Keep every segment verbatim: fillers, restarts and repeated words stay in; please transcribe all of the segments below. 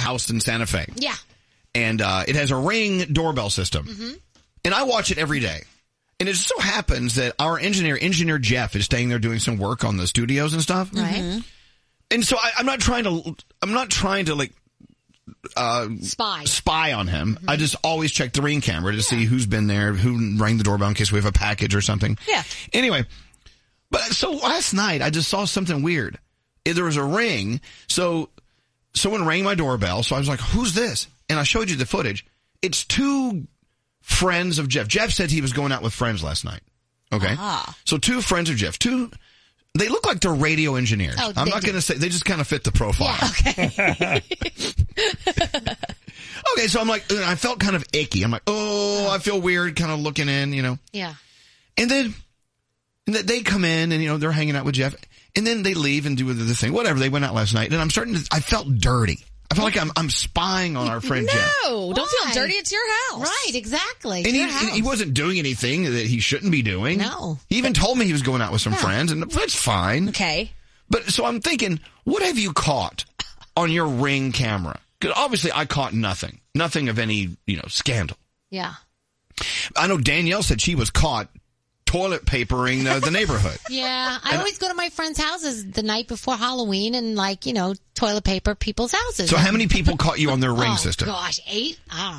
house in Santa Fe. Yeah. And uh, it has a Ring doorbell system. Mm-hmm. And I watch it every day. And it just so happens that our engineer, Engineer Jeff, is staying there doing some work on the studios and stuff. Right. Mm-hmm. And so I, I'm not trying to, I'm not trying to like, uh, spy, spy on him. Mm-hmm. I just always check the Ring camera to yeah. see who's been there, who rang the doorbell in case we have a package or something. Yeah. Anyway, but so last night I just saw something weird. There was a ring. So someone rang my doorbell. So I was like, who's this? And I showed you the footage. It's two friends of Jeff. Jeff said he was going out with friends last night. Okay. Uh-huh. So two friends of Jeff. Two, they look like they're radio engineers. Oh, I'm not going to say, they just kind of fit the profile. Yeah, okay. Okay, so I'm like, I felt kind of icky. I'm like, oh, I feel weird kind of looking in, you know. Yeah. And then and then they come in and, you know, they're hanging out with Jeff. And then they leave and do the thing. Whatever, they went out last night. And I'm starting to, I felt dirty. I felt like I'm I'm spying on our friend no, Jeff. No, don't Why? feel dirty. It's your house. Right, exactly. And he, he wasn't doing anything that he shouldn't be doing. No. He even told me he was going out with some Yeah. friends, and that's fine. Okay. But so I'm thinking, what have you caught on your Ring camera? Because obviously I caught nothing. Nothing of any, you know, scandal. Yeah. I know Danielle said she was caught toilet papering uh, the neighborhood. Yeah, I And always go to my friends' houses the night before Halloween and, like, you know, toilet paper people's houses. So how many people caught you on their Ring oh, system? gosh, eight? I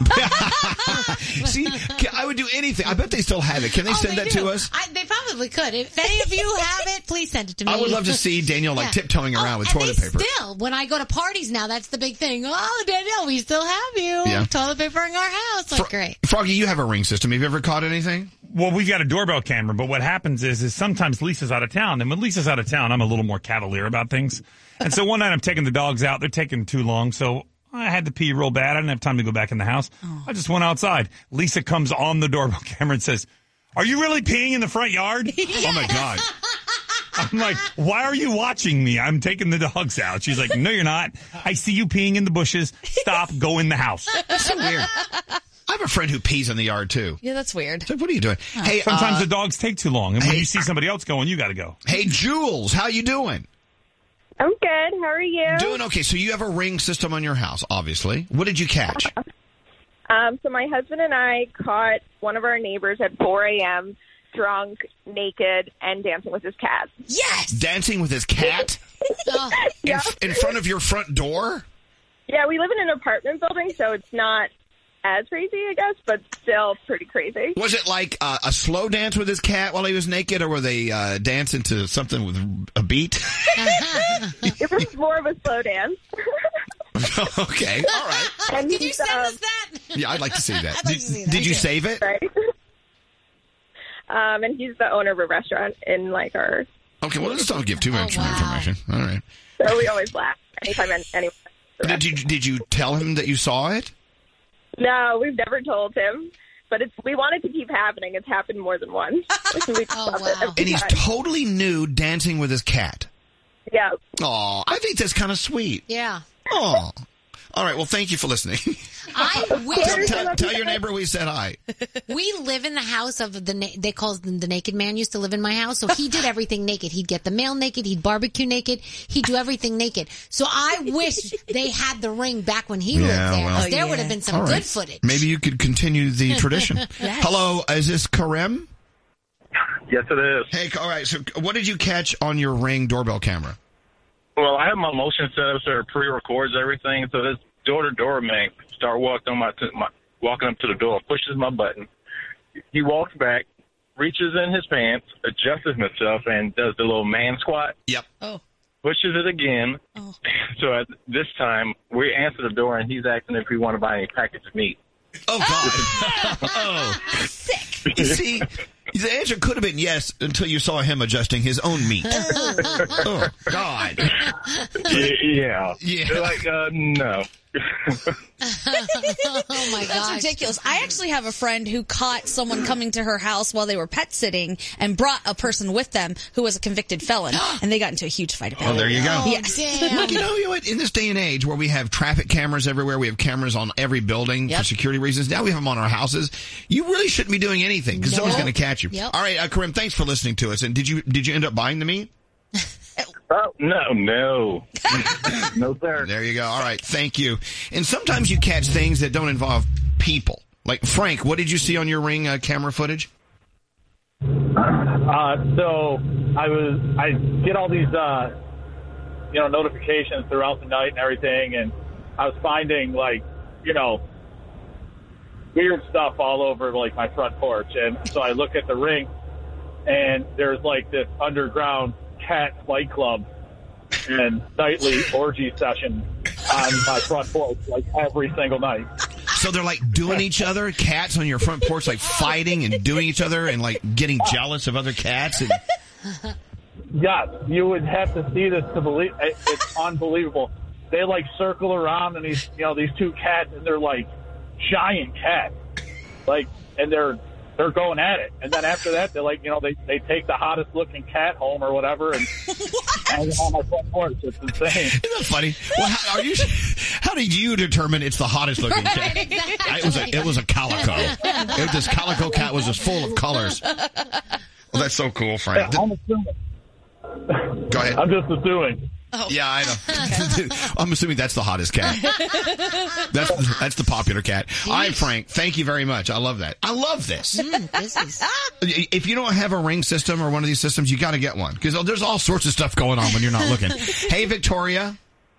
don't know. See, I would do anything. I bet they still have it. Can they Oh, send they that do. to us? I, they probably could. If any of you have it, please send it to me. I would love to see Danielle like Yeah. tiptoeing around Oh, with and toilet they paper. Still, when I go to parties now, that's the big thing. Oh, Danielle, we still have you. Yeah. Toilet paper in our house. Like, Fro- great. Froggy, you have a Ring system. Have you ever caught anything? Well, we've got a doorbell camera, but what happens is, is sometimes Lisa's out of town. And when Lisa's out of town, I'm a little more cavalier about things. And so one night I'm taking the dogs out. They're taking too long. So I had to pee real bad. I didn't have time to go back in the house. Oh. I just went outside. Lisa comes on the doorbell camera and says, "Are you really peeing in the front yard?" Yes. Oh my God. I'm like, "Why are you watching me? I'm taking the dogs out." She's like, "No, you're not. I see you peeing in the bushes. Stop. Go in the house." That's so weird. I have a friend who pees in the yard too. Yeah, that's weird. So what are you doing? Oh. Hey, Sometimes uh, the dogs take too long. And when hey, you see somebody else going, you got to go. Hey, Jules, how you doing? I'm good. How are you? Doing okay. So you have a Ring system on your house, obviously. What did you catch? Um, so my husband and I caught one of our neighbors at four a.m. drunk, naked, and dancing with his cat. Yes! Dancing with his cat? Oh. in, Yeah. in front of your front door? Yeah, we live in an apartment building, so it's not as crazy, I guess, but still pretty crazy. Was it like uh, a slow dance with his cat while he was naked, or were they uh, dancing to something with a beat? It was more of a slow dance. Okay, all right. And Did you he's, send um, us that? Yeah, I'd like to see that. I'd like Did, to see that. did you save it? Right. Um, and he's the owner of a restaurant in, like, our... Okay, well, let's not give too much Oh, wow. information. All right. So we always laugh anytime anyone... Did you did you tell him that you saw it? No, we've never told him. But it's we want it to keep happening. It's happened more than once. We Oh, love it wow. every And he's time. totally nude dancing with his cat. Yeah. Aw, I think that's kind of sweet. Yeah. Aw. All right, well, thank you for listening. I tell, wish tell, tell your neighbor we said hi. we live in the house of the, na- they call him the naked man used to live in my house. So he did everything naked. He'd get the mail naked. He'd barbecue naked. He'd do everything naked. So I wish they had the Ring back when he Yeah, lived there. 'cause well. there Oh, would have yeah. been some All right. good footage. Maybe you could continue the tradition. Yes. Hello, is this Karem? Yes, it is. Hey, all right, so what did you catch on your Ring doorbell camera? Well, I have my motion set up so it pre-records everything. So this door-to-door man start walking on my, to my walking up to the door, pushes my button. He walks back, reaches in his pants, adjusts himself, and does the little man squat. Yep. Oh. Pushes it again. Oh. So at this time, we answer the door, and he's asking if we want to buy any packets of meat. Oh, God. oh. Sick. You see, the answer could have been yes until you saw him adjusting his own meat. Oh, God. Yeah. Yeah. They're like, uh, no. Oh my That's gosh. ridiculous. I actually have a friend who caught someone coming to her house while they were pet sitting and brought a person with them who was a convicted felon, and they got into a huge fight about Oh, it. there you go. Yes. Damn. Look, you know, you know what? In this day and age where we have traffic cameras everywhere, we have cameras on every building for Yep. security reasons. Now we have them on our houses. You really shouldn't be doing anything because someone's Nope. going to catch you. Yep. All right, uh, Karim, thanks for listening to us. And did you did you end up buying the meat? Oh, no, no. No, sir. There you go. All right. Thank you. And sometimes you catch things that don't involve people. Like, Frank, what did you see on your Ring uh, camera footage? Uh, so I was, I get all these, uh, you know, notifications throughout the night and everything, and I was finding, like, you know, weird stuff all over, like, my front porch. And so I look at the Ring, and there's, like, this underground cat fight club and nightly orgy session on my front porch, like, every single night. So they're like doing each other, cats on your front porch, like fighting and doing each other and like getting jealous of other cats. And... Yes, you would have to see this to believe. It's unbelievable. They like circle around and these, you know, these two cats, and they're like giant cats, like, and they're they're going at it. And then after that, they're like, you know, they they take the hottest looking cat home or whatever, and hang it on my front porch. It's insane. Isn't that funny? Well, how, are you? How did you determine it's the hottest looking cat? Right, exactly. It was a it was a calico. It, this calico cat was just full of colors. Well, that's so cool, Frank. I'm assuming. Go ahead. I'm just assuming. Oh. Yeah, I know. I'm assuming that's the hottest cat. That's that's the popular cat. All right, Frank, thank you very much. I love that. I love this. Mm, this is... If you don't have a Ring system or one of these systems, you got to get one because there's all sorts of stuff going on when you're not looking. Hey, Victoria.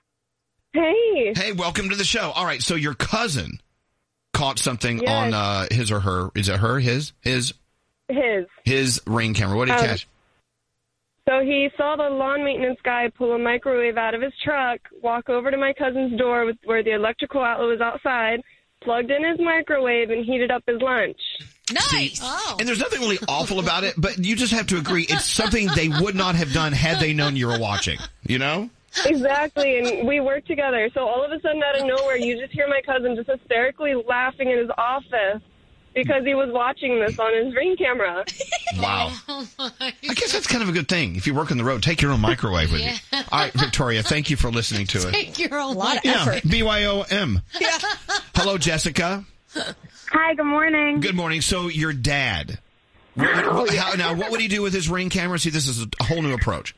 Hey. Hey, welcome to the show. All right, so your cousin caught something Yes. on uh, his or her. Is it her? His? His? His. His Ring camera. What did he Um, catch? So he saw the lawn maintenance guy pull a microwave out of his truck, walk over to my cousin's door with, where the electrical outlet was outside, plugged in his microwave, and heated up his lunch. Nice. Oh. And there's nothing really awful about it, but you just have to agree it's something they would not have done had they known you were watching. You know? Exactly, and we work together. So all of a sudden, out of nowhere, you just hear my cousin just hysterically laughing in his office because he was watching this on his Ring camera. Wow. I guess that's kind of a good thing. If you work on the road, take your own microwave with Yeah. you. All right, Victoria, thank you for listening to it. Take your own A lot of Yeah, effort. B Y O M. Hello, Jessica. Hi, good morning. Good morning. So your dad, what, what, how, now what would he do with his Ring camera? See, this is a whole new approach.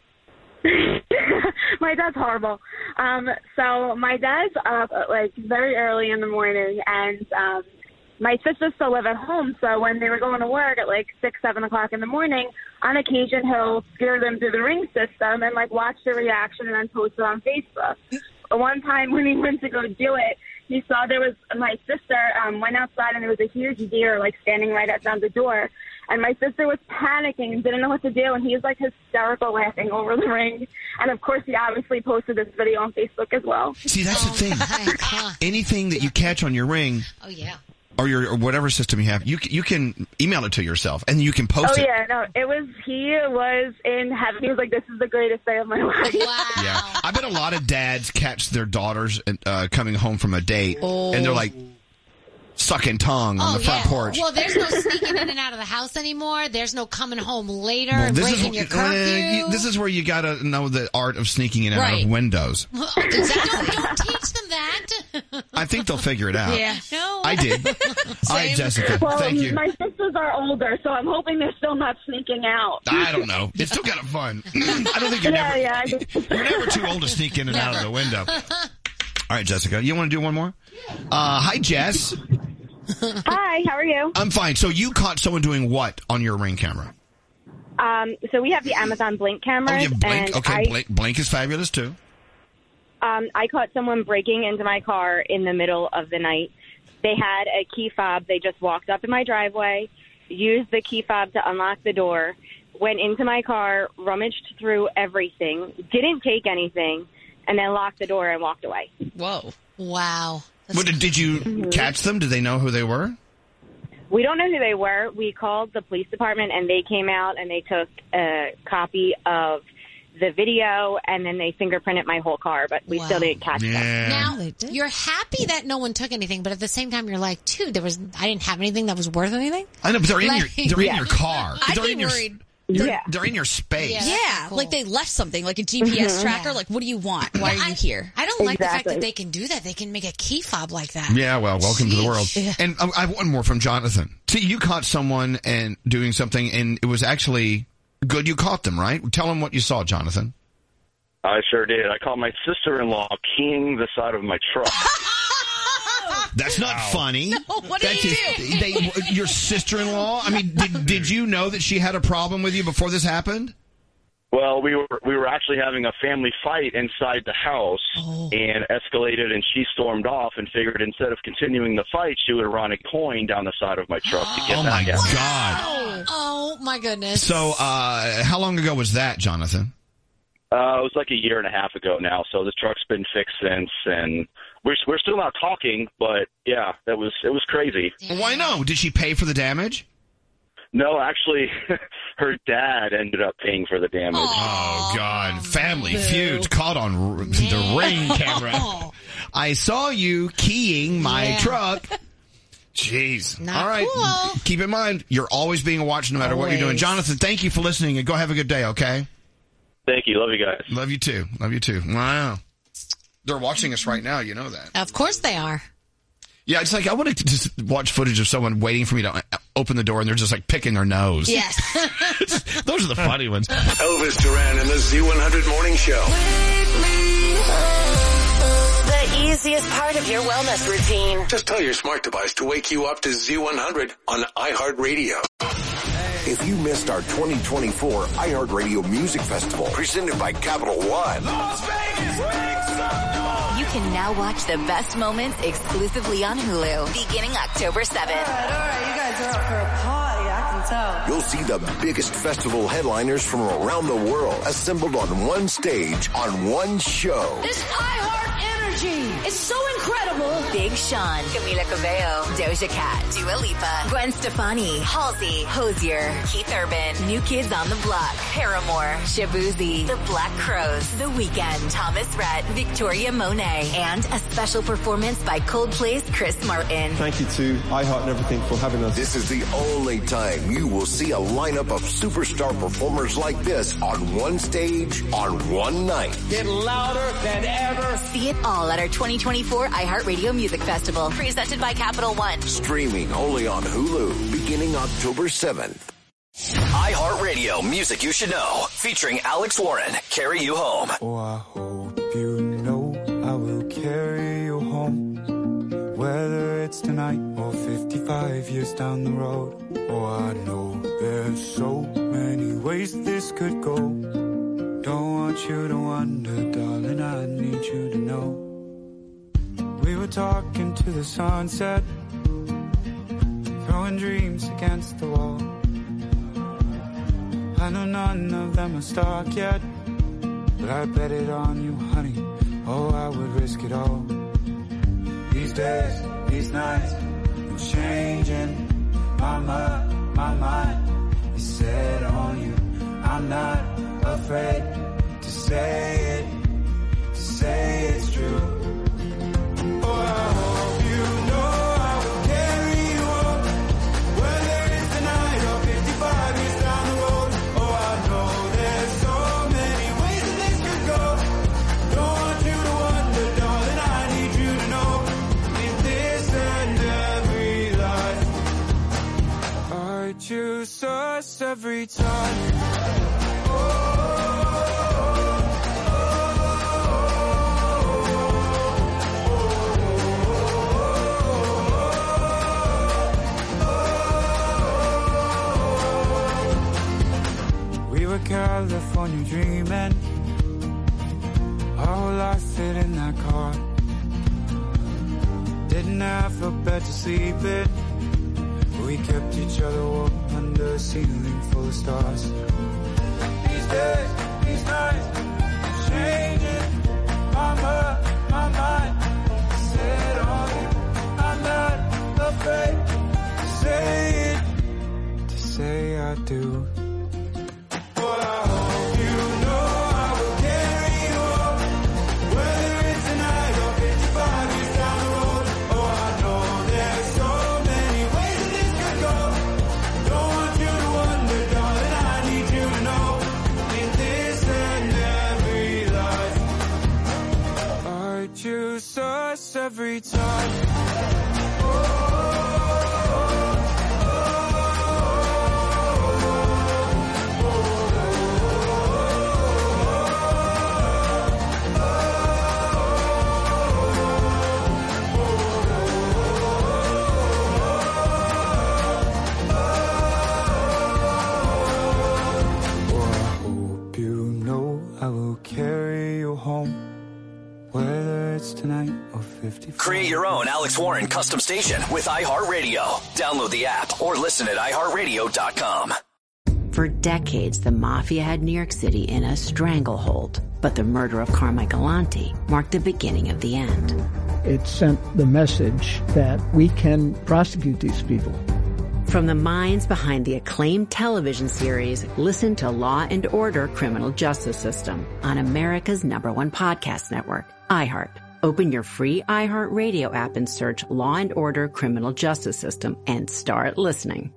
My dad's horrible. Um, so my dad's up at, like very early in the morning, and um, my sisters still live at home. So when they were going to work at like six, seven o'clock in the morning, on occasion he'll steer them through the Ring system and like watch their reaction and then post it on Facebook. But one time when he went to go do it, he saw there was my sister um, went outside and there was a huge deer like standing right outside the door. And my sister was panicking and didn't know what to do. And he was like hysterical laughing over the Ring. And of course, he obviously posted this video on Facebook as well. See, that's the thing. My God. Anything that you catch on your Ring Oh, yeah. or your or whatever system you have, you c- you can email it to yourself and you can post Oh, it. yeah. No, it was, he was in heaven. He was like, this is the greatest day of my life. Wow. Yeah, I bet a lot of dads catch their daughters uh, coming home from a date, and they're like sucking tongue on Oh, the front yeah. porch. Well, there's no sneaking in and out of the house anymore. There's no coming home later Well, and this breaking is your uh, curfew. you- this is where you got to know the art of sneaking in and out Right. of windows. Well, exactly. don't, don't teach them that. I think they'll figure it out. Yeah. No. I did. All right, Same. Jessica. Well, Thank you. my sisters are older, so I'm hoping they're still not sneaking out. I don't know. It's still kind of fun. I don't think you're Yeah, never yeah, I guess. you're never too old to sneak in and out of the window. All right, Jessica. You want to do one more? Uh, hi, Jess. Hi, how are you? I'm fine. So you caught someone doing what on your Ring camera? Um, so we have the Amazon Blink Oh, cameras, yeah, Blink. and Okay, I, Blink, Blink is fabulous too. um, I caught someone breaking into my car in the middle of the night. They had a key fob. They just walked up in my driveway, used the key fob to unlock the door, went into my car, rummaged through everything, didn't take anything, and then locked the door and walked away. Whoa. Wow. That's But did, did you Mm-hmm. catch them? Did they know who they were? We don't know who they were. We called the police department, and they came out, and they took a copy of the video, and then they fingerprinted my whole car, but we Wow. still didn't catch them. Now, they did. you're happy that no one took anything, but at the same time, you're like, dude, there was, I didn't have anything that was worth anything. I know, but they're in Like- your they're in Yeah. your car. I'd they're be in your, worried. They're, Yeah. they're in your space. Yeah. Yeah, That's cool. like they left something, like a G P S tracker. Yeah. Like, what do you want? Why are I, you here? I don't like the fact Exactly. that they can do that. They can make a key fob like that. Yeah, well, welcome to the world. Sheesh. And I I have one more from Jonathan. See, you caught someone and doing something, and it was actually good. You caught them, right? Tell them what you saw, Jonathan. I sure did. I caught my sister-in-law keying the side of my truck. That's not Wow. funny. No, what did That's you just- do? They, your sister-in-law? I mean, did, did you know that she had a problem with you before this happened? Well, we were we were actually having a family fight inside the house, Oh. and escalated, and she stormed off and figured instead of continuing the fight, she would run a coin down the side of my truck to get Oh, back my at me. God. Oh my goodness. So, uh, how long ago was that, Jonathan? Uh, it was like a year and a half ago now, so the truck's been fixed since, and we're we're still not talking, but yeah, that was it was crazy. Well, why no? Did she pay for the damage? No, actually, her dad ended up paying for the damage. Oh, God. Family feuds caught on r- the Ring camera. I saw you keying my Yeah. truck. Jeez. Not All right. cool. Keep in mind, you're always being watched no matter what you're doing. Always. Jonathan, thank you for listening, and go have a good day, okay? Thank you, love you guys. Love you too. Love you too. Wow. They're watching us right now. You know that. Of course they are. Yeah, it's like I want to just watch footage of someone waiting for me to open the door, and they're just like picking their nose. Yes. Those are the funny ones. Elvis Duran and the Z one hundred Morning Show. The easiest part of your wellness routine. Just tell your smart device to wake you up to Z one hundred on iHeartRadio. If you missed our twenty twenty-four iHeartRadio Music Festival presented by Capital One, Las Vegas, You can now watch the best moments exclusively on Hulu, beginning October seventh. All right, all right, you guys are up for a party, I can tell. you'll see the biggest festival headliners from around the world assembled on one stage on one show. This iHeart energy is so incredible. Big Sean, Camila Cabello, Doja Cat, Dua Lipa, Gwen Stefani, Halsey, Hosier, Keith Urban, New Kids on the Block, Paramore, Shabuzi, The Black Crowes, The Weeknd, Thomas Rhett, Victoria Monet, and a special performance by Coldplay's Chris Martin. Thank you to iHeart and everything for having us. This is the only time you will see a lineup of superstar performers like this on one stage on one night. Get louder than ever. See it all at our twenty twenty-four iHeartRadio Music Festival, presented by Capital One. Streaming only on Hulu beginning October seventh. iHeartRadio Music You Should Know, featuring Alex Warren, Carry You Home. Oh, I hope you know I will carry you home, whether it's tonight or fifty-five years down the road. Oh, I know there's so many ways this could go. Don't want you to wonder, darling, I need you to know. We were talking to the sunset, throwing dreams against the wall. I know none of them are stuck yet, but I bet it on you, honey. Oh, I would risk it all. These days, these nights, I'm changing my mind, my mind is set on you. I'm not afraid to say it, to say it's true. Oh, I hope you know I will carry you home, whether it's tonight or fifty-five years down the road. Oh, I know there's so many ways that this could go. Don't want you to wonder, darling, I need you to know. In this and every life, I choose us every time. We were California dreaming, our whole life fit in that car. Didn't have a bed to sleep in, but we kept each other warm under a ceiling full of stars. These days, these nights, I'm changing my mind, my mind. Set on you, I'm not afraid to say it, to say I do. But I hope you know I will carry you home, whether it's tonight or fifty-five years down the road. Oh, I know there's so many ways that this could go. Don't want you to wonder, darling, I need you to know. In this and every life, I choose us every time. Create your own Alex Warren custom station with iHeartRadio. Download the app or listen at i heart radio dot com. For decades, the mafia had New York City in a stranglehold, but the murder of Carmine Galante marked the beginning of the end. It sent the message that we can prosecute these people. From the minds behind the acclaimed television series, listen to Law and Order: Criminal Justice System on America's number one podcast network, iHeart. Open your free iHeartRadio app and search Law and Order: Criminal Justice System and start listening.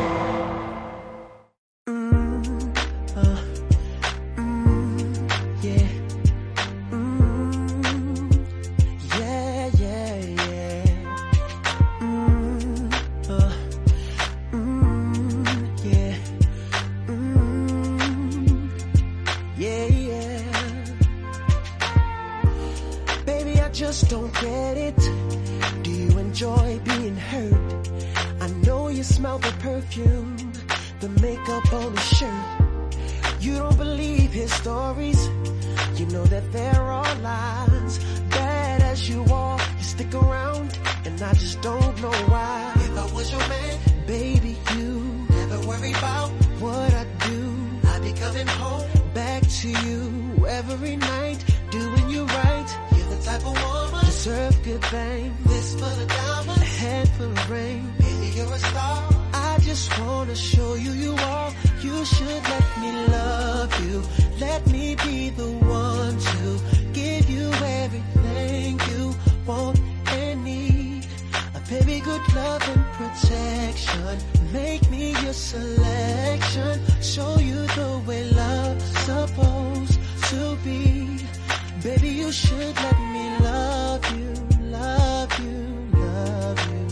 Don't get it. Do you enjoy being hurt? I know you smell the perfume, the makeup on his shirt. You don't believe his stories. You know that there are lies. Bad as you are, you stick around, and I just don't know why. If I was your man, baby, you never worry about what I do. I'd be coming home back to you every night, doing you right. You're the type of woman deserve good things. This full of diamonds, a head full of rain. Baby, you're a star. I just wanna show you you are. You should let me love you. Let me be the one to give you everything you want and need. A baby, good love and protection. Make me your selection. Show you the way love's supposed to be. Baby, you should let me love you, love you, love you,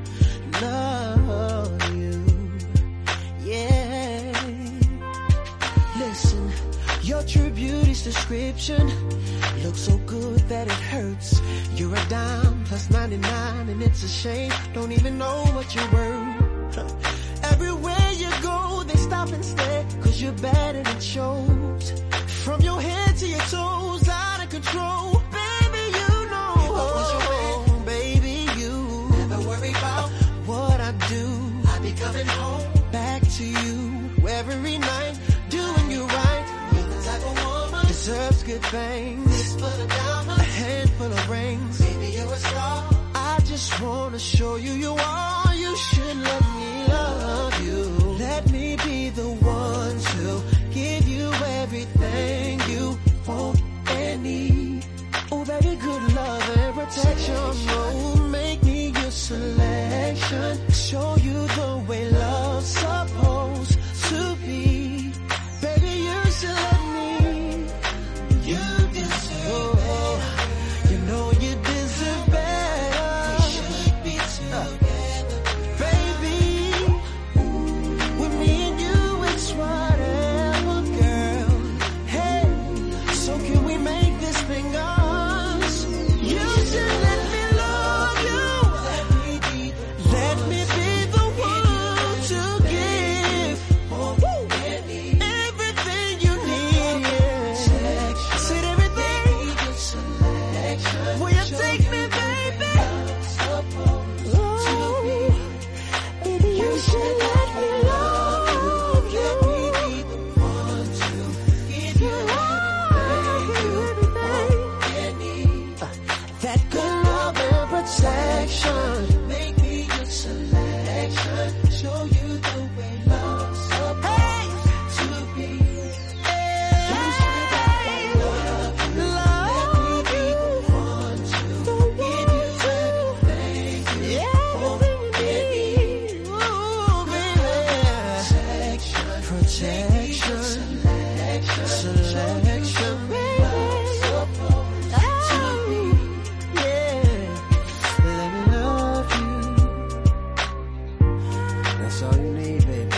love you, yeah. Listen, your true beauty's description looks so good that it hurts. You're a dime plus ninety-nine and it's a shame. Don't even know what you're worth. Everywhere you go, they stop and stare, cause you're bad and it shows. From your head to your toes, out of control. Baby, you know. If I was your man, baby, you never worry about what I do. I'd be coming home back to you every night, doing you right. You're the type of woman deserves good things. This full of diamonds, a handful of rings. Baby, you're a star. I just wanna show you you are. You should let me love you. Let me be the one to give you everything you want and need. Oh, baby, good love and protection. Oh, make me your selection. Show you the way love's supposed to be. Baby, you should let me. You deserve better. You know you deserve better. We should be together. Baby, with me and you, it's whatever, girl. Hey, so can we make this thing us? You should let me love you. Let me be the one to give everything you need. Yeah. Said everything. Will you take me, baby? Oh, baby, you should let me love you. That good love and protection. Make me your selection. Show you the way love's supposed to be. You should let me love you. Let me be the one to give you everything you want and need. Ooh, baby. Protection. Selection. Selection. That's all you need, baby.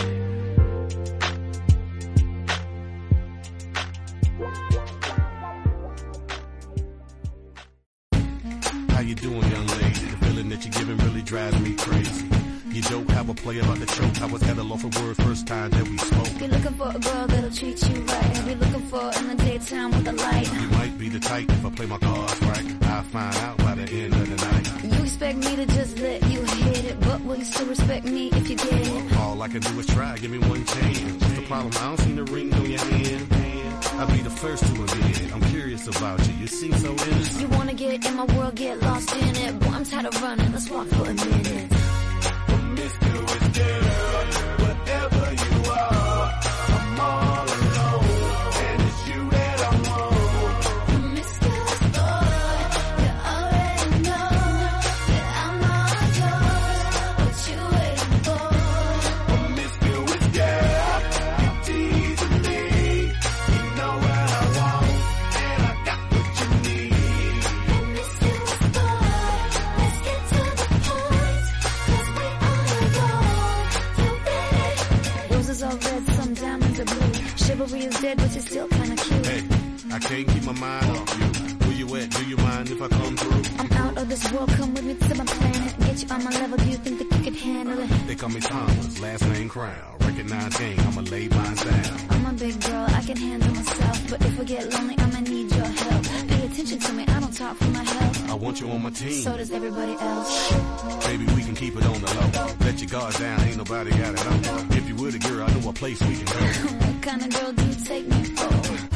How you doing, young lady? The feeling that you're giving really drives me crazy. You dope, have a play about the choke. I was at a loss for word first time that we spoke. You're looking for a girl that'll treat you right. Be looking for in the daytime with a light. You might be the type if I play my cards right. I'll find out by the end of the night. You expect me to just let you hit it, but will you still respect me if you get it? All I can do is try, give me one chance. What's the problem? I don't see the ring on your hand. I'll be the first to admit it. I'm curious about you. You seem so innocent. You wanna get in my world, get lost in it. Boy, I'm tired of running. Let's walk for a minute. Promiscuous girl, whatever you are, I'm all alone, and it's you that I want. Promiscuous boy, you already know that I'm all yours. What you waiting for? Promiscuous girl, you're teasing me. You know what I want, and I got what you need. Promiscuous boy, let's get to the point, 'cause we all know you ready. Roses are red, some diamonds are blue. Chivalry is dead, but you're still kinda cute. Hey, I can't keep my mind off you. Where you at? Do you mind if I come through? I'm out of this world, come with me to my planet. Get you on my level, do you think that you could handle it? They call me Thomas, last name Crown. Recognize game, I'ma lay mine down. I'm a big girl, I can handle myself. But if I get lonely, I'ma need your help. Pay attention to me, I don't talk for my health. I want you on my team. So does everybody else. Baby, we can keep it on the low. Let your guard down, ain't nobody got it on. If you were the girl, I know a place we can go. What kind of girl do you take me for?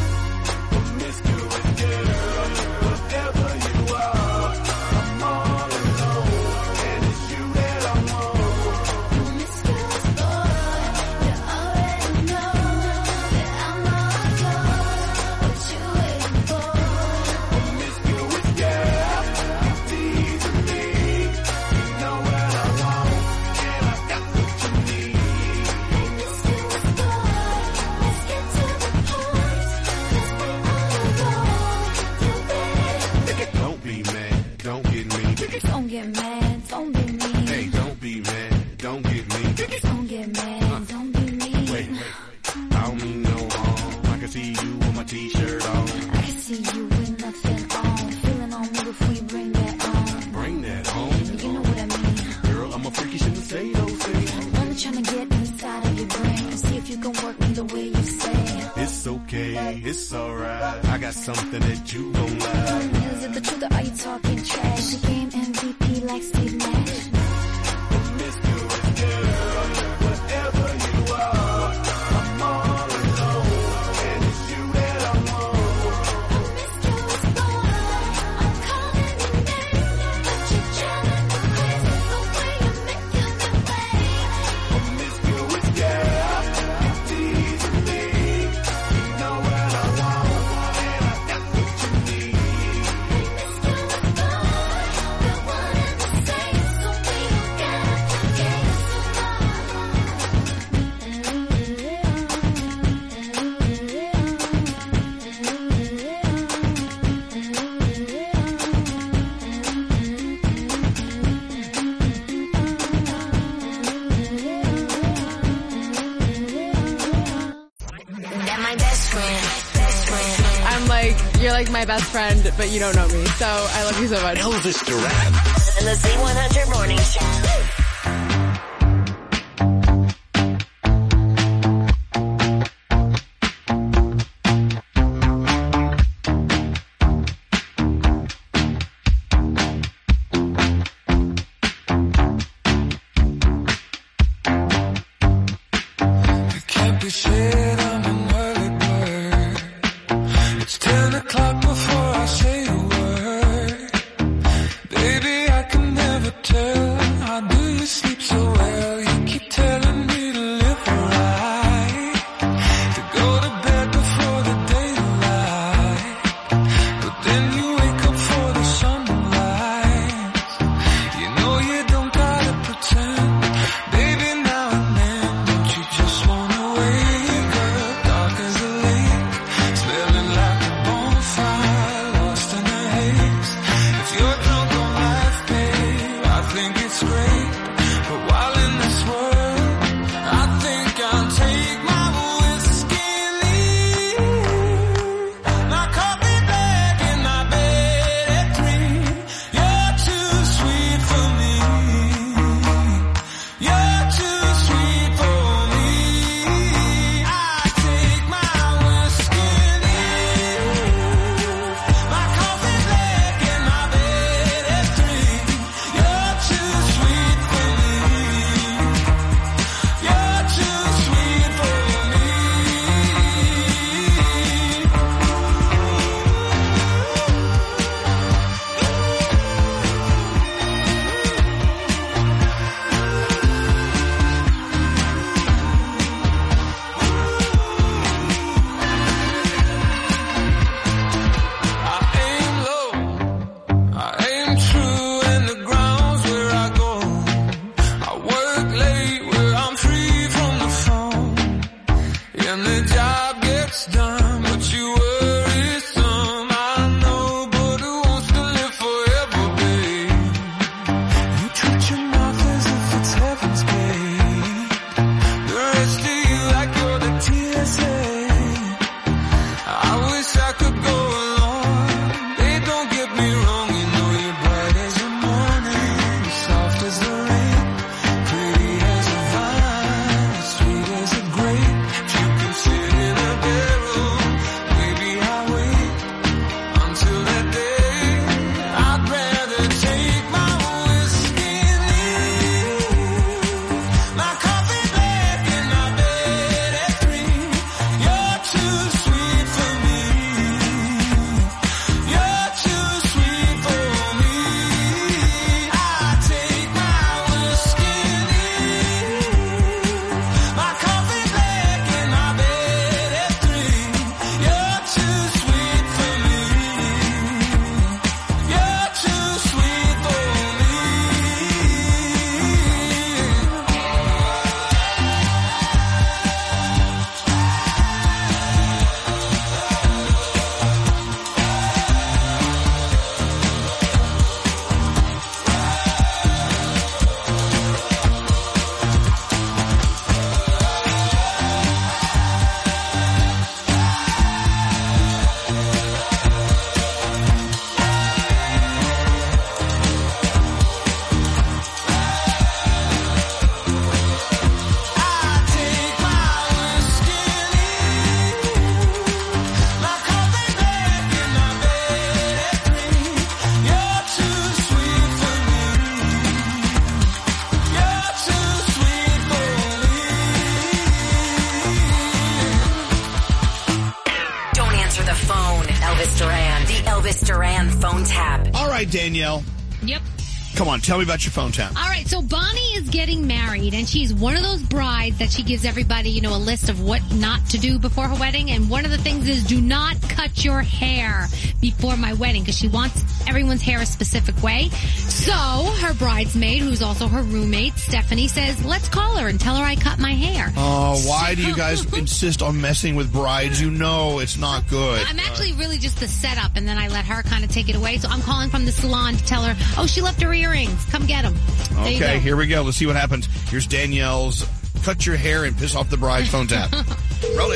Promiscuous girl, whatever you are, I'm all alone, and it's you that I want. Promiscuous boy, you already know that I'm all yours. What you waiting for? Promiscuous girl, you're teasing me. You know what I want, and I got what you need. Promiscuous boy, let's get to the point, 'cause we all know you ready. Don't be mad, don't get me. Don't get mad, don't be mean. Hey, don't be mad, don't get me. Don't get mad, don't be mean. Wait, wait, I don't mean no harm. I can see you with my t-shirt on. I can see you with nothing on. Feeling on me before you bring that on. Bring that home. You know what I mean. Girl, I'm a freak, you shouldn't say those things. Only trying to get inside of your brain. See if you can work me the way you say. It's okay, it's alright. I got something that you gon' like. Is it the truth or are you talking trash? She game M V P like Steve Nash. Promiscuous girl, whatever you are, I'm all alone, and it's you that I want. Promiscuous boy, I'm calling your name, but you're driving me crazy the way you're making me wait. Promiscuous girl, you're teasing me. You know what I want, and I got what you need. Promiscuous boy, the one and the same, so we don't gotta get That my best friend, best friend. I'm like, you're like my best friend, but you don't know me. So I love you so much. Elvis Duran. The Z one hundred Morning Show. It can't be said I'm an early bird. It's ten o'clock before I say a word. Baby, I can never tell. How do you sleep so well? You keep telling me to live right, to go to bed before the daylight. But then you wake up for the sunrise. You know you don't gotta pretend. Baby, now and then, don't you just wanna wake up dark as a lake, smelling like a bonfire, lost in the haze. If you're drunk on life, babe, I think it's great. But while in this world, I think I'll take my whiskey and leave. My coffee black and my bed at three. You're too sweet for me. You're too sweet for me. I take my whiskey and leave. My coffee black and my right, Danielle. Yep. Come on, tell me about your phone tap. All right, so Bonnie is getting married, and she's one of those brides that she gives everybody, you know, a list of what not to do before her wedding. And one of the things is do not cut your hair before my wedding, because she wants everyone's hair a specific way. So her bridesmaid, who's also her roommate, Stephanie, says, let's call her and tell her I cut my hair. Oh, why do you guys insist on messing with brides? You know it's not good. I'm actually really just the setup, and then I let her kind of take it away. So I'm calling from the salon to tell her, oh, she left her earrings. Come get them. There you Okay, go. here we go. Let's see what happens. Here's Danielle's cut your hair and piss off the bride phone tap. Roll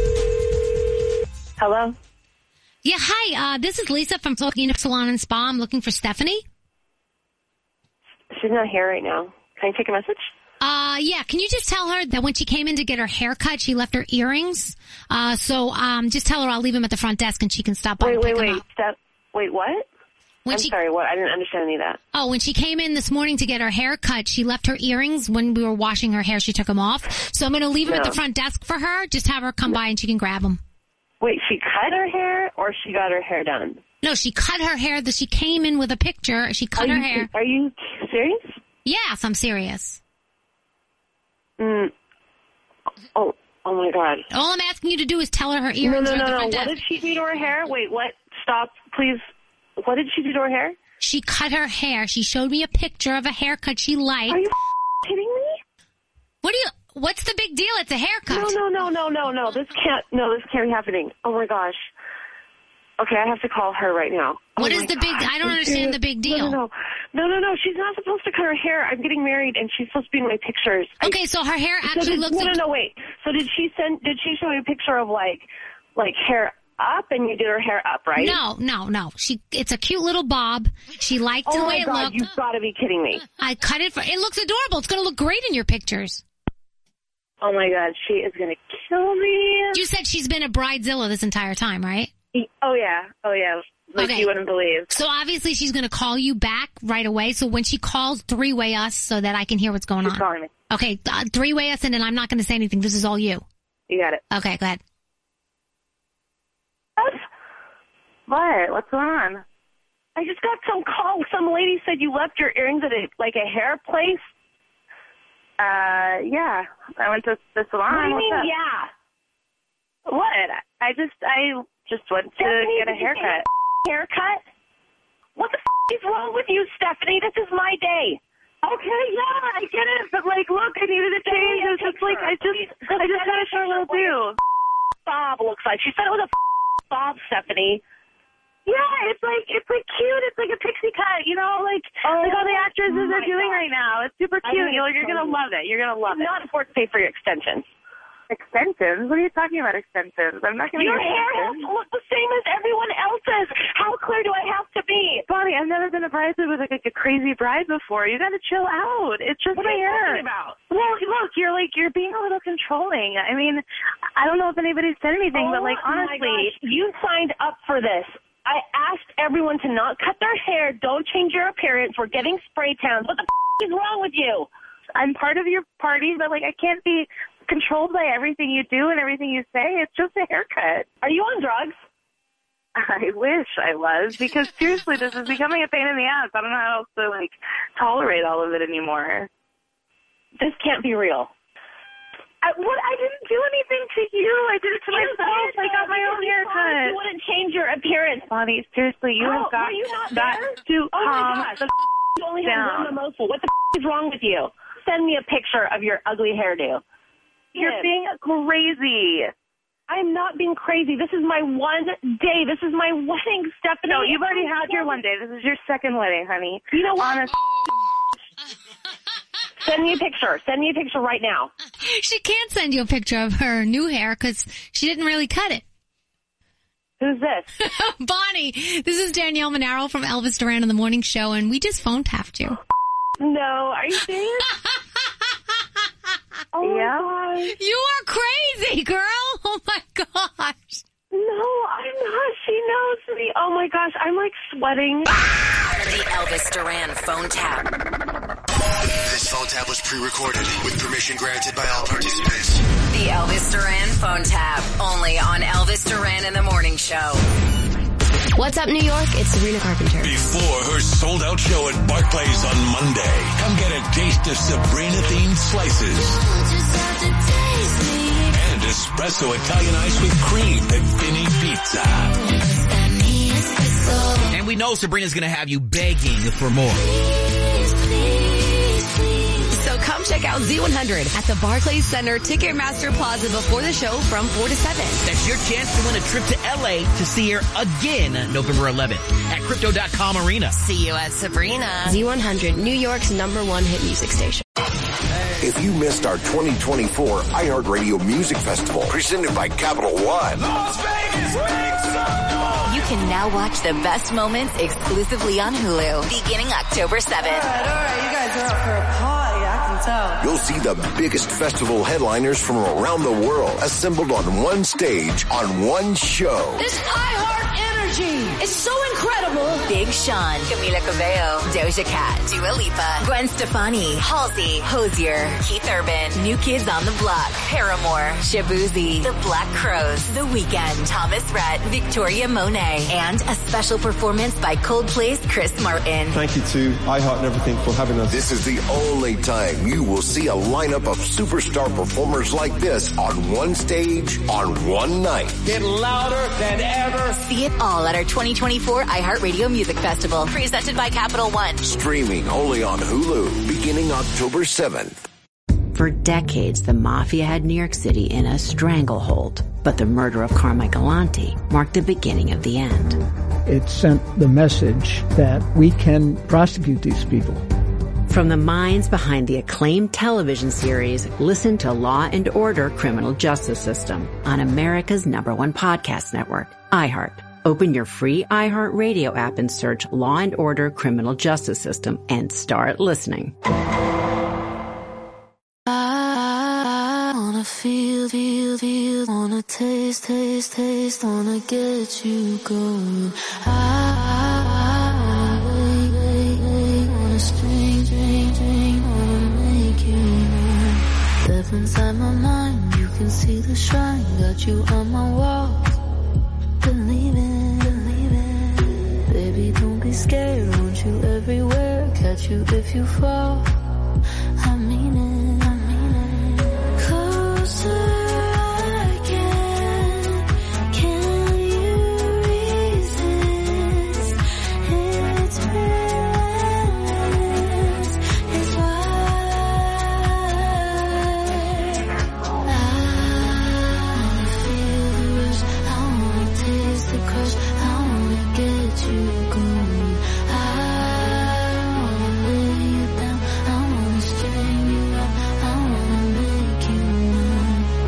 it. Hello? Yeah, hi. Uh, this is Lisa from Filipino Salon and Spa. I'm looking for Stephanie. She's not here right now. Can I take a message? Uh, yeah. Can you just tell her that when she came in to get her hair cut, she left her earrings? Uh, so, um, just tell her I'll leave them at the front desk and she can stop by Wait, and wait, pick wait. them up. Step. Wait, what? When I'm she- sorry, what? I didn't understand any of that. Oh, when she came in this morning to get her hair cut, she left her earrings. When we were washing her hair, she took them off. So I'm going to leave them at No. the front desk for her. Just have her come by and she can grab them. Wait, she cut her hair or she got her hair done? No, she cut her hair. She came in with a picture. She cut are her you, hair. Are you serious? Yes, I'm serious. Mm. Oh, oh my God. All I'm asking you to do is tell her her No, earrings no, are at no, the no. front What desk. did she do to her hair? Wait, what? Stop, please. What did she do to her hair? She cut her hair. She showed me a picture of a haircut she liked. Are you kidding me? What do you? What's the big deal? It's a haircut. No, no, no, no, no, no. This can't. No, this can't be happening. Oh my gosh. Okay, I have to call her right now. What oh is my the big? God. I don't Are you understand serious? the big deal. No, no, no, no, no, no. She's not supposed to cut her hair. I'm getting married, and she's supposed to be in my pictures. Okay, so her hair So actually did, looks. No, no, like- no. Wait. So did she send? Did she show you a picture of like, like hair up, and you did her hair up, right? No, no, no. She. It's a cute little bob. She liked Oh the my way it God, looked. you've got to be kidding me. I cut it for. It looks adorable. It's going to look great in your pictures. Oh my God, she is gonna kill me. You said she's been a bridezilla this entire time, right? Oh yeah, oh yeah. Like Okay. you wouldn't believe. So obviously she's going to call you back right away. So when she calls, three-way us so that I can hear what's going She's on. calling me. Okay, uh, three-way us, and then I'm not going to say anything. This is all you. You got it. Okay, go ahead. What? What's going on? I just got some call. Some lady said you left your earrings at a like a hair place. Uh, yeah. I went to the salon. What do you What's mean, up? yeah? What? I just, I just went to Stephanie, get a did you haircut. get Haircut? What the f- is wrong with you, Stephanie? This is my day. Okay, yeah, I get it, but like, look, I needed a change. It's just like, I just, I just got a short little do. Bob looks like. She said it was a bob, Stephanie. Yeah, it's like it's like cute. It's like a pixie cut, you know, like Oh, like all the actresses my are doing God. right now. It's super I cute. think You're, it's you're gonna so- love it. You're gonna love it. Not afford to pay for your extensions. Extensions? What are you talking about? Extensions? I'm not gonna. Your get hair has extensions. to look the same as everyone else's. How clear do I have to be? Bonnie, I've never been a bridesmaid with like a crazy bride before. You gotta chill out. It's just What my are you hair. talking about? Well, look, you're like you're being a little controlling. I mean, I don't know if anybody said anything, but like Oh, my honestly, gosh. you signed up for this. I asked everyone to not cut their hair. Don't change your appearance. We're getting spray tans. What the f- is wrong with you? I'm part of your party, but like I can't be controlled by everything you do and everything you say. It's just a haircut. Are you on drugs? I wish I was, because seriously, this is becoming a pain in the ass. I don't know how else to like tolerate all of it anymore. This can't be real. I, what? I didn't do anything to you. I did it to You myself. did, I got my because own you promised haircut. you wouldn't change your appearance. Bonnie, seriously, you Oh, have got, were you not got there? to Oh, my calm gosh. the You only have down. one mimosa. What the f- is wrong with you? Send me a picture of your ugly hairdo. You're Yes. being crazy. I'm not being crazy. This is my one day. This is my wedding, Stephanie. No, you've already had your one day. This is your second wedding, honey. You know what? Honest. Send me a picture. Send me a picture right now. She can't send you a picture of her new hair because she didn't really cut it. Who's this? Bonnie, this is Danielle Monaro from Elvis Duran on the Morning Show, and we just phone tapped you. No, are you serious? Oh yeah. You are crazy, girl. Oh my gosh. No, I'm not. She knows me. Oh my gosh, I'm like sweating. The Elvis Duran phone tap. This phone tap was pre-recorded with permission granted by all participants. The Elvis Duran phone tap. Only on Elvis Duran in the Morning Show. What's up, New York? It's Sabrina Carpenter. Before her sold-out show at Barclays on Monday, come get a taste of Sabrina-themed slices. And espresso Italian ice with cream at Vinny Pizza. And we know Sabrina's going to have you begging for more. So come check out Z one hundred at the Barclays Center Ticketmaster Plaza before the show from four to seven. That's your chance to win a trip to L A to see her again November eleventh at Crypto dot com Arena. See you at Sabrina. Z one hundred, New York's number one hit music station. If you missed our twenty twenty-four iHeartRadio Music Festival, presented by Capital One. Las Vegas, make some noise! You can now watch the best moments exclusively on Hulu, beginning October seventh. All right, all right, you guys are out for a party, I can tell. You'll see the biggest festival headliners from around the world assembled on one stage on one show. This iHeart energy is so incredible. Big Sean, Camila Cabello, Doja Cat, Dua Lipa, Gwen Stefani, Halsey, Hosier, Keith Urban, New Kids on the Block, Paramore, Shabuzi, The Black Crowes, The Weeknd, Thomas Rhett, Victoria Monet, and a special performance by Coldplay's Chris Martin. Thank you to iHeart and everything for having us. This is the only time you will see a lineup of superstar performers like this on one stage on one night. Get louder than ever. See it all at our twenty twenty-four iHeartRadio Music Festival, presented by Capital One. Streaming only on Hulu, beginning October seventh. For decades, the mafia had New York City in a stranglehold, but the murder of Carmichael Lanti marked the beginning of the end. It sent the message that we can prosecute these people. From the minds behind the acclaimed television series, listen to Law and Order: Criminal Justice System on America's number one podcast network, iHeart. Open your free iHeart Radio app and search Law and Order: Criminal Justice System and start listening. I wanna feel, feel, feel, wanna taste, taste, taste, wanna get you going. I wanna wait, wait, wait, wanna string, string, string, wanna make you mine. Step inside my mind, you can see the shrine, got you on my walls. Believe it, believe it. Baby, don't be scared, want you everywhere, catch you if you fall. I mean it, I mean it. Closer I can, can you resist? It's endless, it's wide. I wanna feel the rush, I wanna taste the crush, I wanna get you going. I wanna lay you down, I wanna string you up, I wanna make you mine.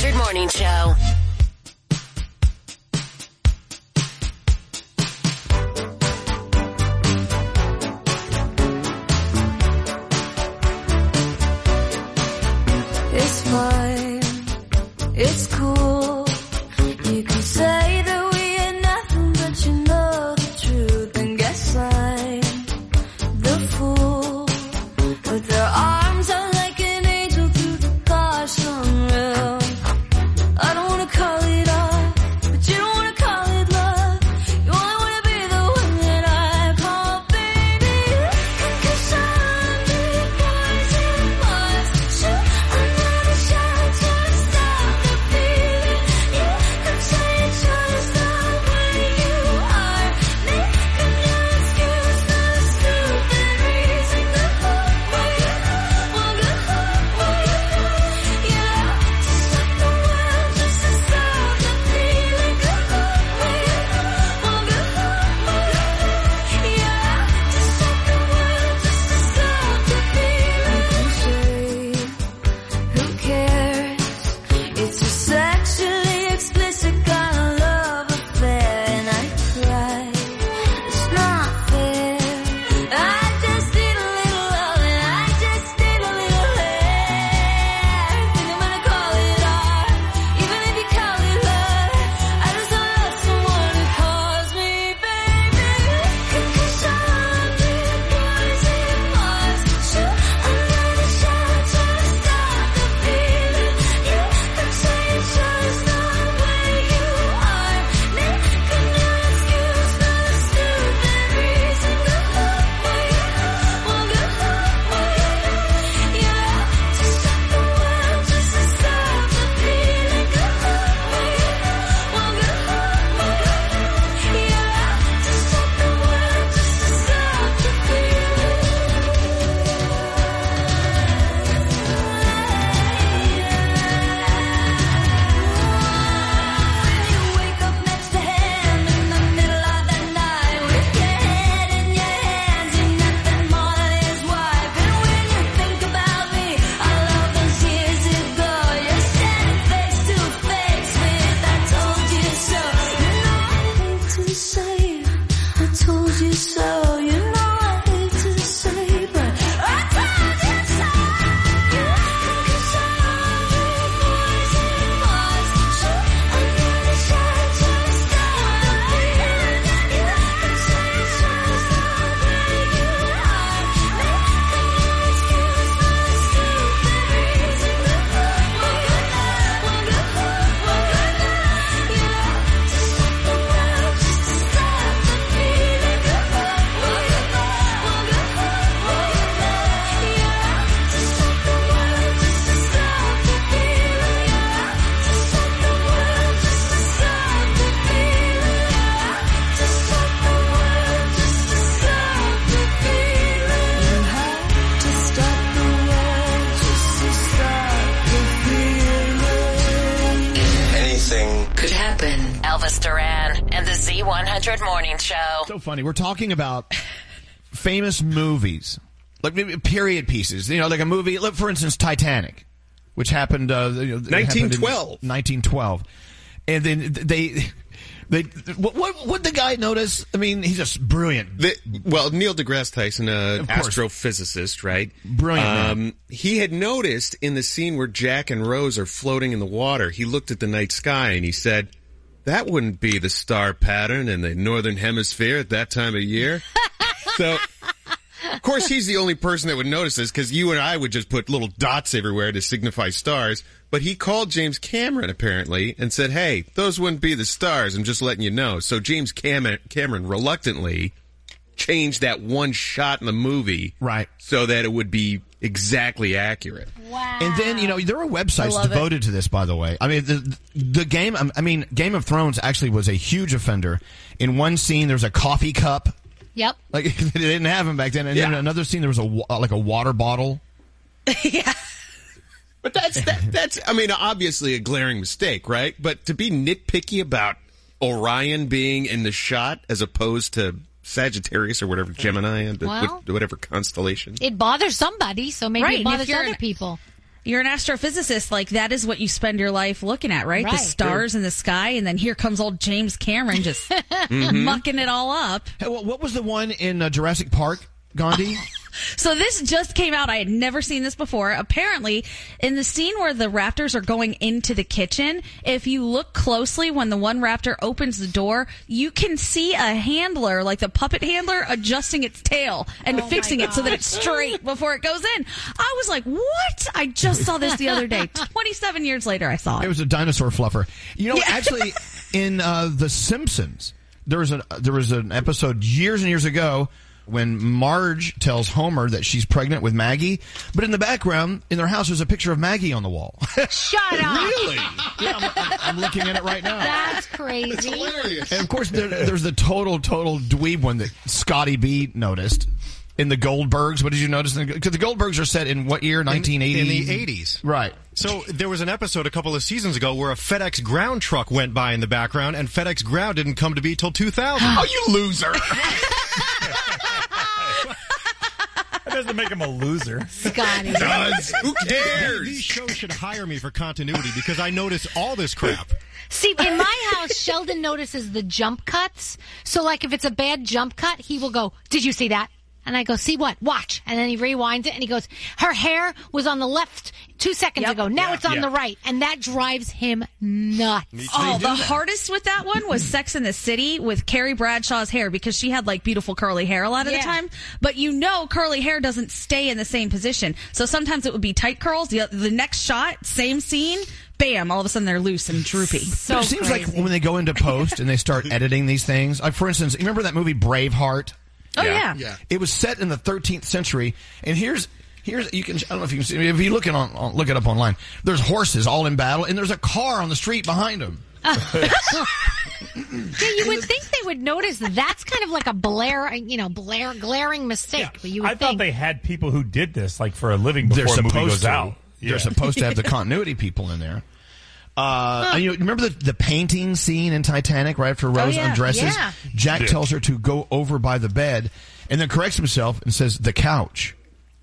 hundred Morning Show. It's fine, it's cool. You can say that we ain't nothing, but you know the truth. And guess I'm the fool. But their arms are like an angel through the gosh unreal. I don't wanna call it art, but you don't wanna call it love. You only wanna be the one that I call baby. Cause I'm the poison Mars. Shoot another shot to stop the feeling. You could say it's just the way you are. Making your excuse for the stupid reason. The hook way, well the hook way. Yeah, to stop the world just to stop the feeling. The hook way, well the hook way. Yeah, to stop the world just to stop the feeling. Who cares? It's a sexually explicit kind of love affair, and I cry. It's not fair. I just need a little love, and I just need a little hair. Think I'm gonna call it art, even if you call it love. I just love someone who calls me baby. Cause I'm the poison Mars. Shoot another shot to stop the feeling. You could say it's just the way you are. Making your excuse for the stupid reason. The hook way, well the hook way. Yeah, to stop the world just to stop the feeling. The hook way, well the hook way. Yeah, to stop the world just to stop the feeling. Wake up next to him in the middle of the night with your head in your hands, you're nothing more than his wife. And when you think about me, all of those years ago, you're standing face to face with I told you so. You know I hate to say it, I told you so. You know I hate to say it, but I told you so. Cause I'm the poison Mars. Shoot another shot to stop the feeling. You could say it's just the way you are. Making your excuse for the stupid reason. The hook way, well the hook way. Yeah, to stop the world just to stop the feeling. The hook way, well the hook way. Yeah, to stop the world just to stop the feeling. Yeah, to stop the world just to stop the feeling. Yeah, to stop the world just to stop the feeling. You have to stop the world just to stop the feeling. Anything Could happen. Elvis Duran and the Z one hundred Morning Show. So funny. We're talking about famous movies, like maybe period pieces. You know, like a movie. Look, for instance, Titanic, which happened uh, you know, it happened in nineteen twelve nineteen twelve, and then they. They, what, what what the guy notice? I mean, he's just brilliant. The, well, Neil deGrasse Tyson, uh, Of course. astrophysicist, right? Brilliant man. Um, he had noticed in the scene where Jack and Rose are floating in the water, he looked at the night sky and he said, that wouldn't be the star pattern in the northern hemisphere at that time of year. So, of course, he's the only person that would notice this because you and I would just put little dots everywhere to signify stars. But he called James Cameron, apparently, and said, hey, those wouldn't be the stars. I'm just letting you know. So James Cam- Cameron reluctantly changed that one shot in the movie right, so that it would be exactly accurate. Wow. And then, you know, there are websites love it. devoted to this, by the way. I mean, the, the game, I mean, Game of Thrones actually was a huge offender. In one scene, there's a coffee cup. Yep. Like, they didn't have them back then. And Yeah. then another scene, there was a, wa- like a water bottle. Yeah. But that's, that, that's, I mean, obviously a glaring mistake, right? But to be nitpicky about Orion being in the shot as opposed to Sagittarius or whatever, Gemini, and Well- whatever constellation. It bothers somebody, so maybe Right, it and bothers if you're other an- people. You're an astrophysicist. Like, that is what you spend your life looking at, right? Right. The stars in the sky, and then here comes old James Cameron just Mhm. mucking it all up. Hey, well, what was the one in uh, Jurassic Park, Gandhi? So this just came out. I had never seen this before. Apparently, in the scene where the raptors are going into the kitchen, if you look closely when the one raptor opens the door, you can see a handler, like the puppet handler, adjusting its tail and Oh fixing my it so that God. it's straight before it goes in. I was like, what? I just saw this the other day. twenty-seven years later, I saw it. It was a dinosaur fluffer. You know, Yeah. actually, in uh, The Simpsons, there was, an, there was an episode years and years ago when Marge tells Homer that she's pregnant with Maggie, but in the background, in their house, there's a picture of Maggie on the wall. Shut up. Really? Yeah, I'm, I'm, I'm looking at it right now. That's crazy. And of course, there, there's the total, total dweeb one that Scotty B noticed in the Goldbergs. What did you notice? Because the Goldbergs are set in what year? nineteen eighty? In, in the eighties. Right. So there was an episode a couple of seasons ago where a FedEx ground truck went by in the background, and FedEx ground didn't come to be till two thousand. Oh, you loser. That doesn't make him a loser. Scotty. It does. Who cares? These shows should hire me for continuity because I notice all this crap. See, in my house, Sheldon notices the jump cuts. So, like, if it's a bad jump cut, he will go, "Did you see that?" And I go, "See what? Watch." And then he rewinds it and he goes, "Her hair was on the left two seconds ago. Now Yeah. it's on Yeah. the right." And that drives him nuts. Oh, the hardest with that one was Sex in the City with Carrie Bradshaw's hair because she had like beautiful curly hair a lot of Yeah. the time. But you know, curly hair doesn't stay in the same position. So sometimes it would be tight curls. The, the next shot, same scene, bam, all of a sudden they're loose and droopy. So it seems like when they go into post and they start editing these things, like for instance, you remember that movie Braveheart? Oh, yeah. yeah. It was set in the thirteenth century, and here's here's you can I don't know if you can see if you look it on, on look it up online. There's horses all in battle, and there's a car on the street behind them. Yeah, you would think they would notice that. That's kind of like a Blair, you know, Blair glaring mistake. But you would I thought think. they had people who did this like for a living They're before a movie supposed goes to. out. They're Yeah. supposed to have the continuity people in there. Uh, Huh. and you remember the, the painting scene in Titanic right after Rose Oh, yeah. undresses? Yeah. Jack Yeah. tells her to go over by the bed and then corrects himself and says the couch.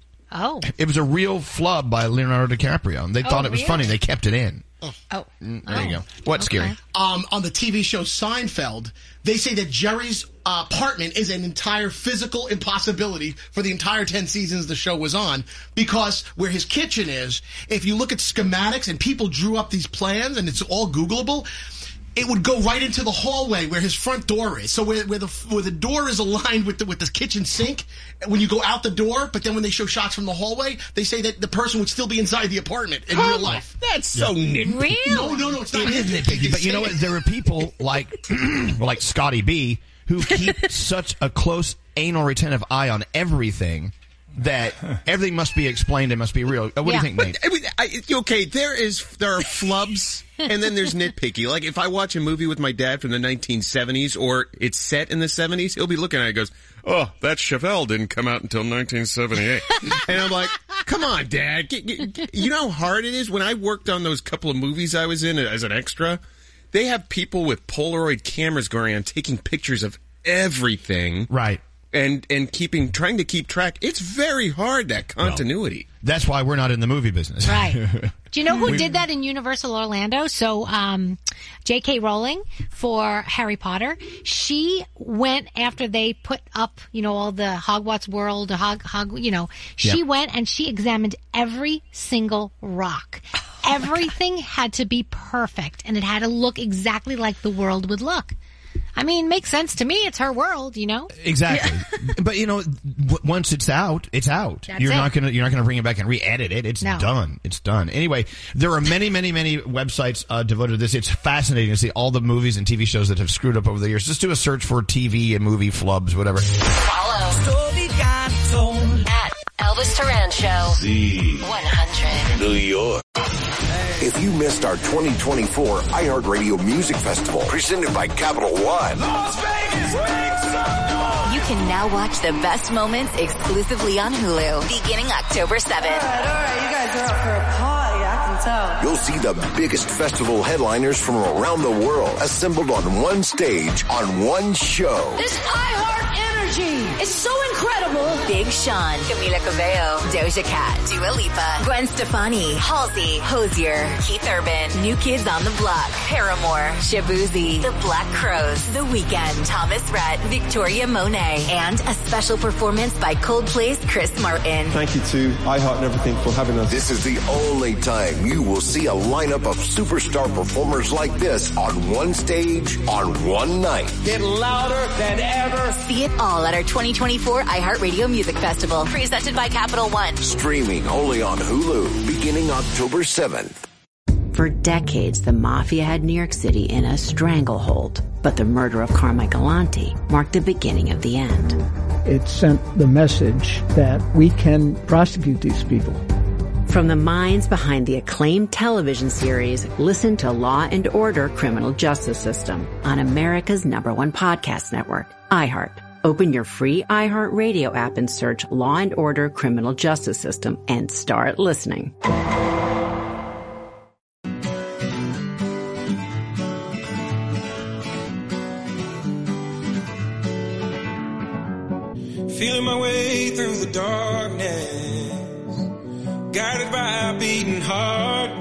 Oh. It was a real flub by Leonardo DiCaprio, and they Oh, thought it was really? funny. They kept it in. Oh. Mm, there you go. What's scary? Um, on the T V show Seinfeld, they say that Jerry's uh, apartment is an entire physical impossibility for the entire ten seasons the show was on, because where his kitchen is, if you look at schematics and people drew up these plans and it's all Googleable, it would go right into the hallway where his front door is. So where, where the where the door is aligned with the with the kitchen sink, when you go out the door, but then when they show shots from the hallway, they say that the person would still be inside the apartment in real life. That's so nitpicky. Really? No, no, no, it's not It is nitpicky, but you know what? There are people like well, like Scotty B who keep such a close anal retentive eye on everything that everything must be explained and must be real. Uh, What Yeah. do you think, But Nate? I mean, I, okay, there is there are flubs, and then there's nitpicky. Like if I watch a movie with my dad from the nineteen seventies, or it's set in the seventies, he'll be looking at it and goes, "Oh, that Chevelle didn't come out until nineteen seventy-eight," and I'm like, "Come on, Dad, get, get, get- you know how hard it is." When I worked on those couple of movies I was in as an extra, they have people with Polaroid cameras going around taking pictures of everything, Right. and and keeping trying to keep track. It's very hard, that continuity. That's why we're not in the movie business. Right. Do you know who We- did that in Universal Orlando? So, um, J K. Rowling for Harry Potter, she went after they put up, you know, all the Hogwarts world, Hog, Hog, you know, she Yep. went and she examined every single rock. Everything had to be perfect, and it had to look exactly like the world would look. I mean, makes sense to me. It's her world, you know. Exactly. But you know, w- once it's out, it's out. That's you're it. not gonna you're not gonna bring it back and re-edit it. It's No. done. It's done. Anyway, there are many, many, many websites uh, devoted to this. It's fascinating to see all the movies and T V shows that have screwed up over the years. Just do a search for T V and movie flubs, whatever. Follow at Elvis Duran Show. Z one hundred. New York. If you missed our twenty twenty-four iHeartRadio Music Festival, presented by Capital One, Las Vegas, you can now watch the best moments exclusively on Hulu, beginning October seventh. All right, all right, you guys are up for a party, I can tell. you'll see the biggest festival headliners from around the world assembled on one stage on one show. This iHeart Energy energy is so incredible. Big Sean, Camila Cabello, Doja Cat, Dua Lipa, Gwen Stefani, Halsey, Hosier, Keith Urban, New Kids on the Block, Paramore, Shabuzi, The Black Crowes, The Weeknd, Thomas Rhett, Victoria Monet, and a special performance by Coldplay's Chris Martin. Thank you to iHeart and everything for having us. This is the only time you will see a lineup of superstar performers like this on one stage on one night. Get louder than ever. See it all at our twenty twenty-four iHeartRadio Music Festival, presented by Capital One. Streaming only on Hulu, beginning October seventh. For decades, the mafia had New York City in a stranglehold, but the murder of Carmichael Lanti marked the beginning of the end. It sent the message that we can prosecute these people. From the minds behind the acclaimed television series, listen to Law and Order: Criminal Justice System on America's number one podcast network, iHeart. Open your free iHeart Radio app and search Law and Order: Criminal Justice System and start listening. Feeling my way through the darkness, guided by a beating heart.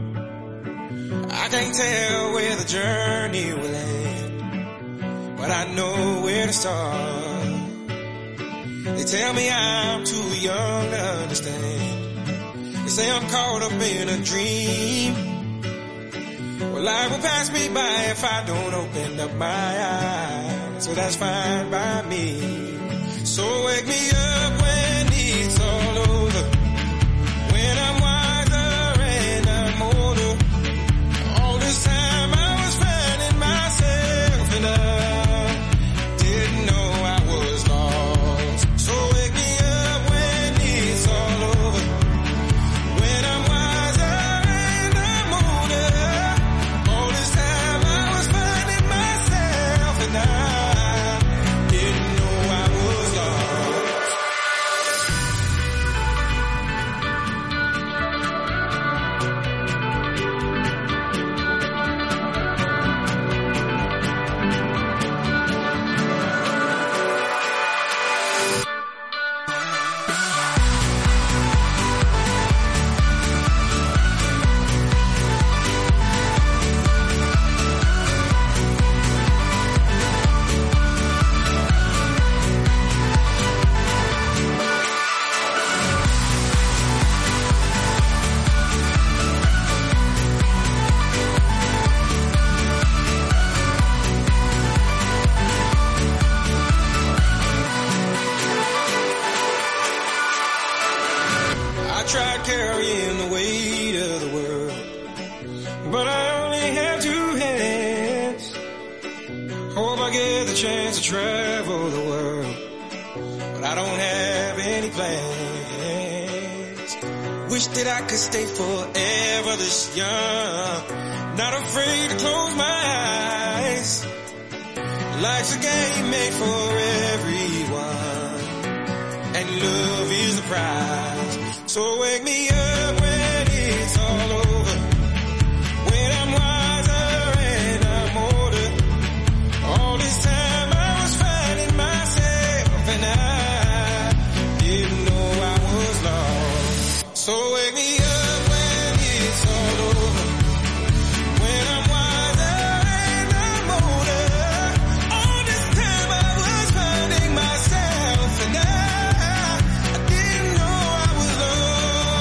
I can't tell where the journey will end, but I know where to start. They tell me I'm too young to understand. They say I'm caught up in a dream. Well, life will pass me by if I don't open up my eyes, so that's fine by me. So wake me up when it's all over, when I'm wiser and I'm older. All this time I was finding myself and I didn't know I was lost. So wake me up when it's all over, when I'm wiser and I'm older. All this time I was finding myself and I didn't know I was lost. I tried carrying the weight of the world, but I only have two hands. Hope I get the chance to travel the world, but I don't have any plans. Wish that I could stay forever this young, not afraid to close my eyes. Life's a game made for everyone, and love is the prize. So wake me up when it's all over, when I'm wiser and I'm older. All this time I was finding myself and I didn't know I was lost. So wake me up when it's all over, when I'm wiser and I'm older. All this time I was finding myself and I, I didn't know I was lost.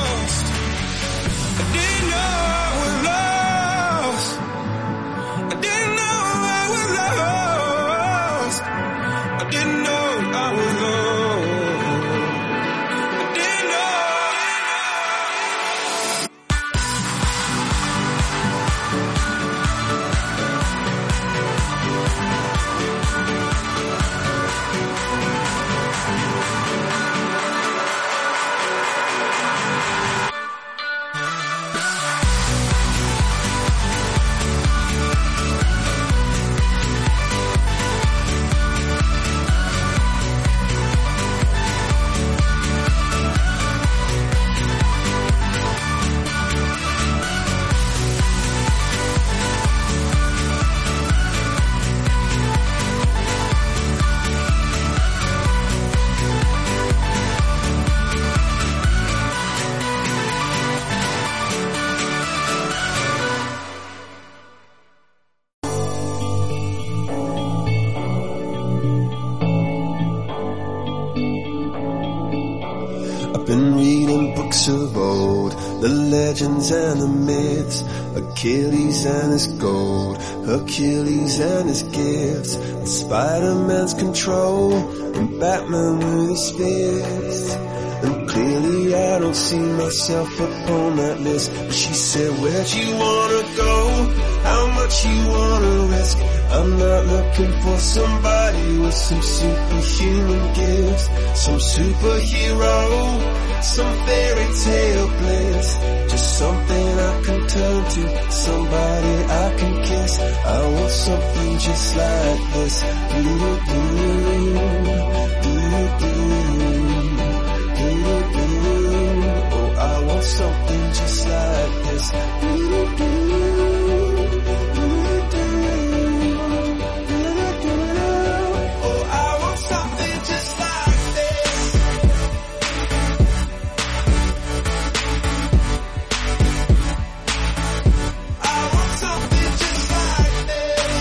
the legends and the myths, Achilles and his gold, Achilles and his gifts, and Spider-Man's control, and Batman with his fists. And clearly I don't see myself upon that list. But she said, where'd you wanna go? How much you wanna risk? I'm not looking for somebody with some superhuman gifts, some superhero, some fairy tale bliss. Just something I can turn to, somebody I can kiss. I want something just like this. Do-do-do, do-do-do. Oh, I want something just like this. Oh, I want something just like this. I want something just like this.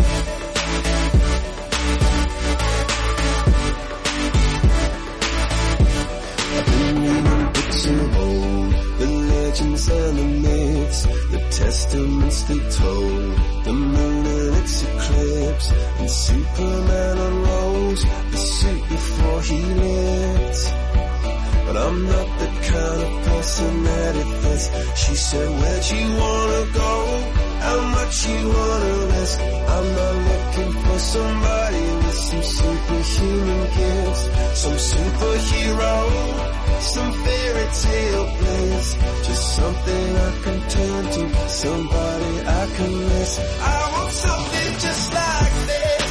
I've been reading books of old, the legends and the myths, the testaments they told, the moon and its eclipse, and Superman unrolls the suit before he lived. But I'm not the kind of person that it fits. She said, where'd you wanna go? How much you wanna risk? I'm not looking for somebody with some superhuman gifts, some superhero, some fairy tale bliss. Just something I can turn to, somebody I can miss. I want something just like this.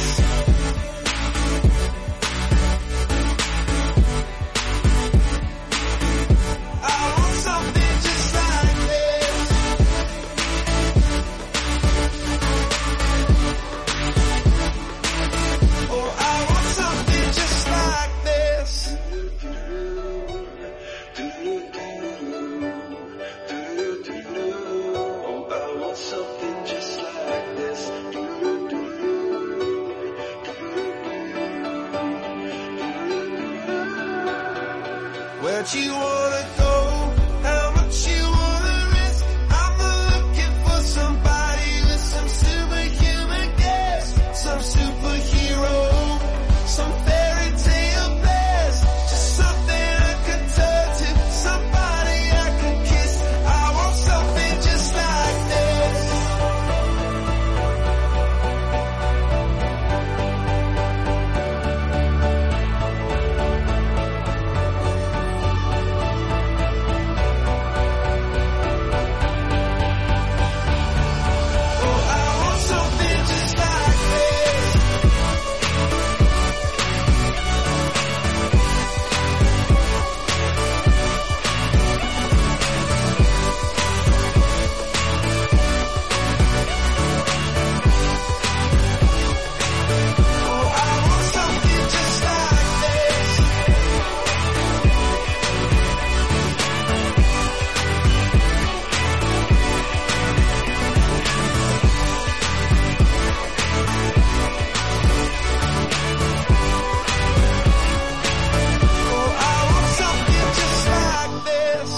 I want something just like this. Oh, I want something just like this. Oh, I want something just like this. Where'd you wanna go? How much you wanna risk? I'm not looking for somebody with some superhuman gifts, some superhero, some fairy tale bliss. Just something I can turn to, somebody I can kiss. I want something just like this. Oh, I want something just like this. Oh, I want something just like this. Oh, I want something just like this.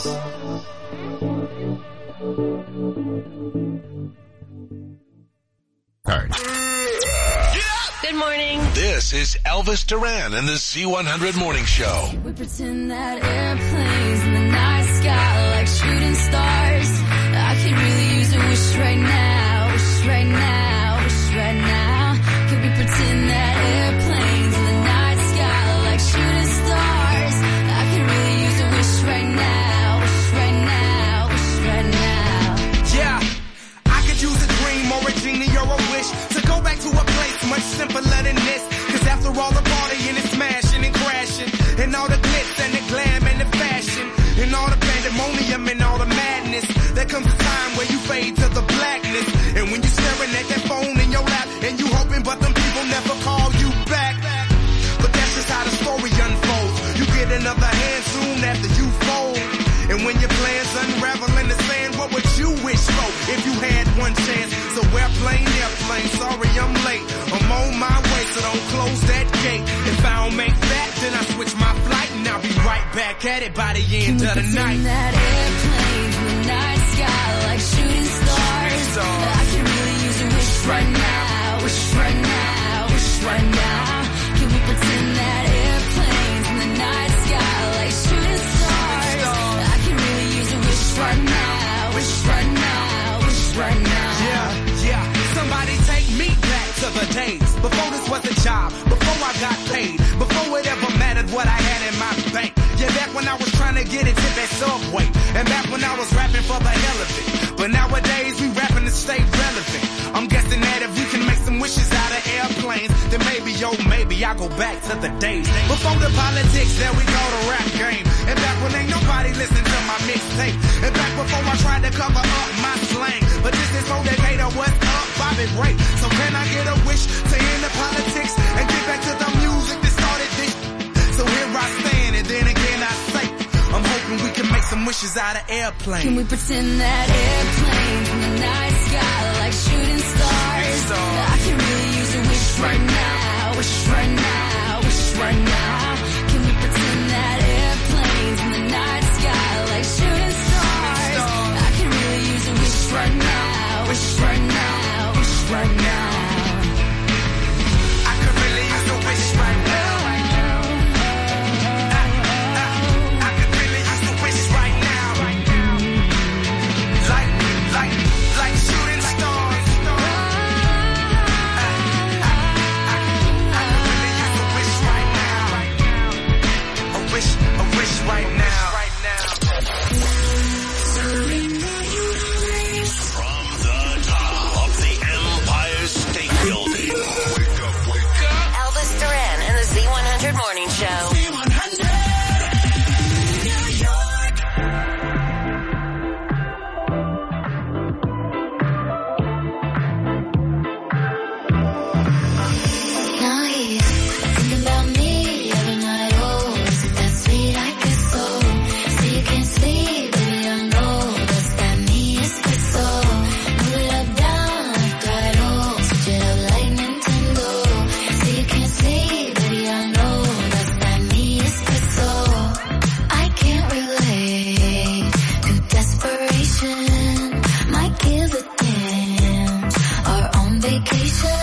Good morning. This is Elvis Duran and the Z one hundred Morning Show. We pretend that airplanes in the night sky like shooting stars. I could really use a wish right now, wish right now, wish right now. Could we pretend that airplanes in the night sky like shooting stars? I could really use a wish right now, wish right now, wish right now. Yeah, I could use a dream or a genie or a wish to go back to a place much simpler than this. Cause after all the partying and smashing and crashing, and all the glitz and the glam and the fashion, and all the pandemonium and all the madness, there comes a time where you fade to the blackness. And when you're staring at that phone in your lap, and you hoping but them people never call you back. But that's just how the story unfolds. You get another hand soon after you fold. And when your plans unravel in the sand, what would you wish for if you had one chance? So airplane, airplane, sorry I'm late. I'm on my way, so don't close that gate. If I don't make that, then I switch my flight, and I'll be right back at it by the end of the night. That airplanes was rapping for the hell of it. But nowadays we rapping to stay relevant. I'm guessing that if we can make some wishes out of airplanes, then maybe, yo, maybe I'll go back to the days before the politics, there we go, the rap game. And back when ain't nobody listened to my mixtape. And back before I tried to cover up my slang. But this is for Decatur, what's up, Bobby Ray. So can I get a wish to end the politics and get back to the music that started this? So here I stand, and then again I say, I'm hoping we can make some wishes out of airplanes. Can we pretend that airplanes in the night sky like shooting stars? I can really use a wish right now, wish right now, wish right now. Can we pretend that airplanes in the night sky like shooting stars? I can really use a wish right now, wish right now, wish right now. I could really use a wish right now. Right now, right now. From the top of the Empire State Building. Wake up, wake up. Elvis Duran and the Z one hundred Morning Show. Z one hundred. New York. Now he's thinking about me every night. Oh, is it that sweet? I guess so. So you can't sleep, baby, I know. Does that mean it's good so? Move it up, down, left, right, oh. Switch it up like Nintendo. So you can't sleep, baby, I know. Does that mean it's good so? I can't relate to desperation. Might give a damn. Our own vacation.